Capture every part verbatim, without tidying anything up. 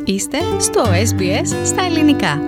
Είστε στο ες μπι ες στα ελληνικά.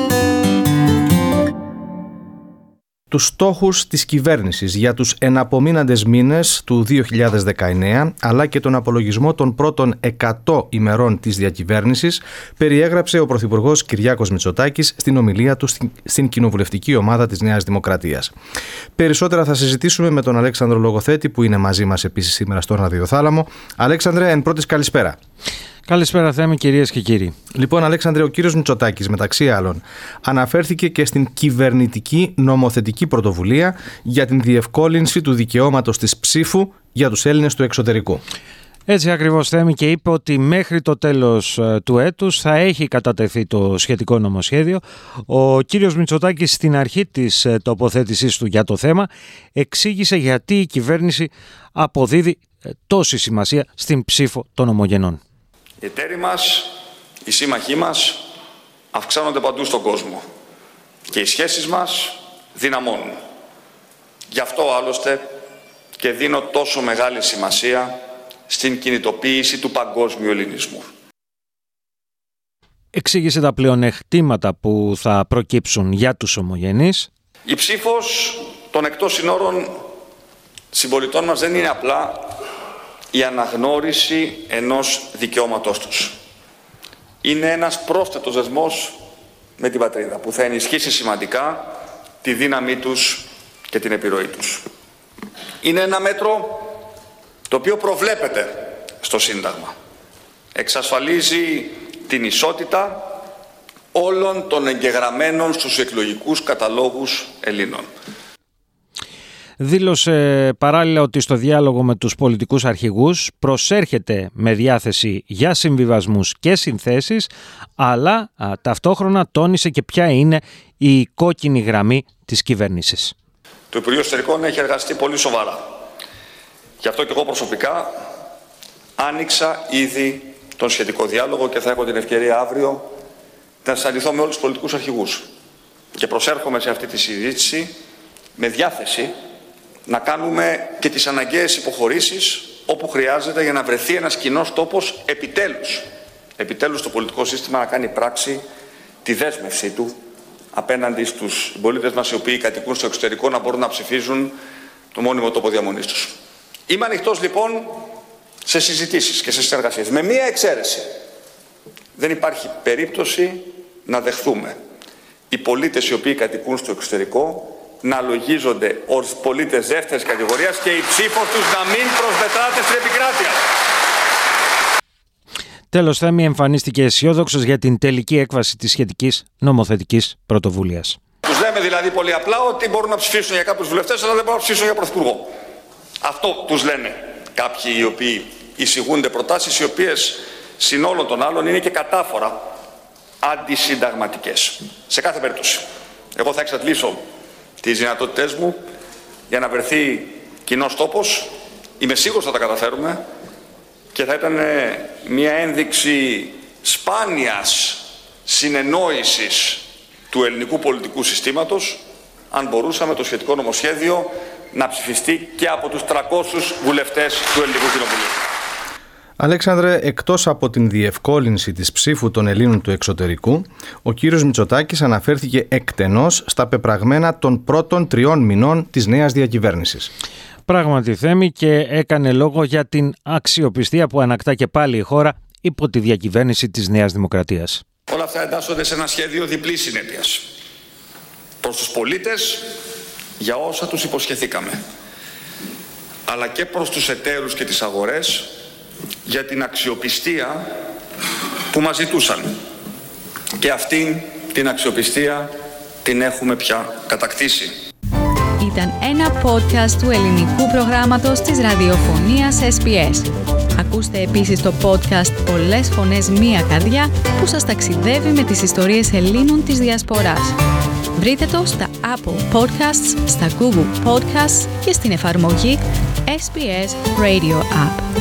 Τους στόχους της κυβέρνησης για τους εναπομείναντες μήνες του δύο χιλιάδες δεκαεννέα, αλλά και τον απολογισμό των πρώτων εκατό ημερών της διακυβέρνησης, περιέγραψε ο Πρωθυπουργός Κυριάκος Μητσοτάκης στην ομιλία του στην κοινοβουλευτική ομάδα της Νέας Δημοκρατίας. Περισσότερα θα συζητήσουμε με τον Αλέξανδρο Λογοθέτη, που είναι μαζί μας επίσης σήμερα στο Ραδιοθάλαμο. Αλέξανδρε, εν πρώτης καλησπέρα. Καλησπέρα, Θέμη, κυρίες και κύριοι. Λοιπόν, Αλέξανδρε, ο κύριος Μητσοτάκης, μεταξύ άλλων, αναφέρθηκε και στην κυβερνητική νομοθετική πρωτοβουλία για την διευκόλυνση του δικαιώματος της ψήφου για τους Έλληνες του εξωτερικού. Έτσι ακριβώς, Θέμη, και είπε ότι μέχρι το τέλος του έτους θα έχει κατατεθεί το σχετικό νομοσχέδιο. Ο κύριος Μητσοτάκης στην αρχή της τοποθέτησής του για το θέμα εξήγησε γιατί η κυβέρνηση αποδίδει τόση σημασία στην ψήφο των ομογενών. Οι εταίροι μας, οι σύμμαχοί μας αυξάνονται παντού στον κόσμο και οι σχέσεις μας δυναμώνουν. Γι' αυτό άλλωστε και δίνω τόσο μεγάλη σημασία στην κινητοποίηση του παγκόσμιου ελληνισμού. Εξήγησε τα πλεονεκτήματα που θα προκύψουν για τους ομογενείς. Η ψήφος των εκτός συνόρων συμπολιτών μας δεν είναι απλά η αναγνώριση ενός δικαιώματός τους. Είναι ένας πρόσθετος δεσμός με την πατρίδα που θα ενισχύσει σημαντικά τη δύναμή τους και την επιρροή τους. Είναι ένα μέτρο το οποίο προβλέπεται στο Σύνταγμα. Εξασφαλίζει την ισότητα όλων των εγγεγραμμένων στους εκλογικούς καταλόγους Ελλήνων. Δήλωσε παράλληλα ότι στο διάλογο με τους πολιτικούς αρχηγούς προσέρχεται με διάθεση για συμβιβασμούς και συνθέσεις, αλλά α, ταυτόχρονα τόνισε και ποια είναι η κόκκινη γραμμή της κυβέρνησης. Το Υπουργείο Εσωτερικών έχει εργαστεί πολύ σοβαρά. Γι' αυτό και εγώ προσωπικά άνοιξα ήδη τον σχετικό διάλογο και θα έχω την ευκαιρία αύριο να συναντηθώ με όλους τους πολιτικούς αρχηγούς. Και προσέρχομαι σε αυτή τη συζήτηση με διάθεση να κάνουμε και τις αναγκαίες υποχωρήσεις όπου χρειάζεται για να βρεθεί ένας κοινός τόπος επιτέλους. Επιτέλους το πολιτικό σύστημα να κάνει πράξη τη δέσμευσή του απέναντι στους πολίτες μας οι οποίοι κατοικούν στο εξωτερικό να μπορούν να ψηφίζουν το μόνιμο τόπο διαμονής τους. Είμαι ανοιχτός λοιπόν σε συζητήσεις και σε συνεργασίες. Με μία εξαίρεση. Δεν υπάρχει περίπτωση να δεχθούμε οι πολίτες οι οποίοι κατοικούν στο εξωτερικό να λογίζονται ως πολίτες δεύτερης κατηγορίας και η ψήφος τους να μην προσμετράται στην επικράτεια. Τέλος, Θέμη, εμφανίστηκε αισιόδοξος για την τελική έκβαση της σχετικής νομοθετικής πρωτοβουλίας. Τους λέμε δηλαδή πολύ απλά ότι μπορούν να ψηφίσουν για κάποιους βουλευτές, αλλά δεν μπορούν να ψηφίσουν για πρωθυπουργό. Αυτό τους λένε κάποιοι οι οποίοι εισηγούνται προτάσεις οι οποίες συνόλων των άλλων είναι και κατάφορα αντισυνταγματικές. Σε κάθε περίπτωση. Εγώ θα εξαντλήσω τις δυνατότητές μου για να βρεθεί κοινός τόπος. Είμαι σίγουρος θα τα καταφέρουμε και θα ήταν μια ένδειξη σπάνιας συνεννόησης του ελληνικού πολιτικού συστήματος αν μπορούσαμε το σχετικό νομοσχέδιο να ψηφιστεί και από τους τριακόσιους βουλευτές του Ελληνικού Κοινοβουλίου. Αλέξανδρε, εκτός από την διευκόλυνση της ψήφου των Ελλήνων του εξωτερικού, ο κύριος Μητσοτάκης αναφέρθηκε εκτενώς στα πεπραγμένα των πρώτων τριών μηνών της νέας διακυβέρνησης. Πράγματι, Θέμη, και έκανε λόγο για την αξιοπιστία που ανακτά και πάλι η χώρα υπό τη διακυβέρνηση της Νέας Δημοκρατίας. Όλα αυτά εντάσσονται σε ένα σχέδιο διπλής συνέπειας. Προς τους πολίτες για όσα τους υποσχεθήκαμε, αλλά και προς τους εταίρους και τις αγορές για την αξιοπιστία που μας ζητούσαν. Και αυτήν την αξιοπιστία την έχουμε πια κατακτήσει. Ήταν ένα podcast του ελληνικού προγράμματος της ραδιοφωνίας ες μπι ες. Ακούστε επίσης το podcast «Πολλές φωνές, μία καρδιά» που σας ταξιδεύει με τις ιστορίες Ελλήνων της Διασποράς. Βρείτε το στα Apple Podcasts, στα Google Podcasts και στην εφαρμογή ες μπι ες Radio App.